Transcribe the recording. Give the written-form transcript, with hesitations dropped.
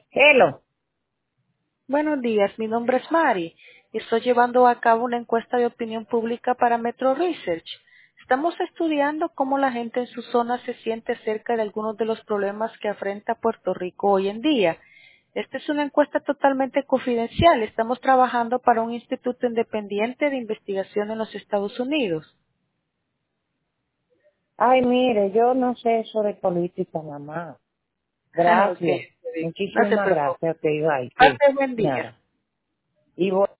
Hello. Buenos días, mi nombre es Mari y estoy llevando a cabo una encuesta de opinión pública para Metro Research. Estamos estudiando cómo la gente en su zona se siente acerca de algunos de los problemas que afrenta Puerto Rico hoy en día. Esta es una encuesta totalmente confidencial. Estamos trabajando para un instituto independiente de investigación en los Estados Unidos. Ay, mire, yo no sé eso de política, mamá. Ok, Gracias. no se Muchísimas preocupe. gracias. Ok, bye. Sí, Pase buen día. nada. Y voy